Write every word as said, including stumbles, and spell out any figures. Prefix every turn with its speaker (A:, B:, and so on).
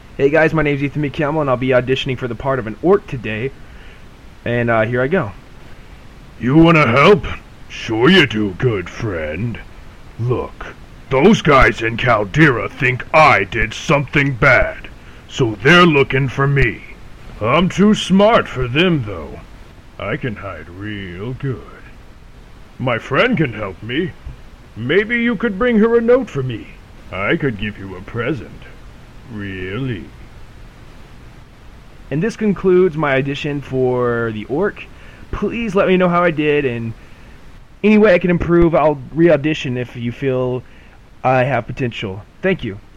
A: Hey guys, my name's Ethan McCampbell, and I'll be auditioning for the part of an orc today. And uh, here I go.
B: You wanna help? Sure you do, good friend. Look, those guys in Caldera think I did something bad, so they're looking for me. I'm too smart for them, though. I can hide real good. My friend can help me. Maybe you could bring her a note for me. I could give you a present. Really?
A: And this concludes my audition for the orc. Please let me know how I did, and any way I can improve, I'll re-audition if you feel I have potential. Thank you.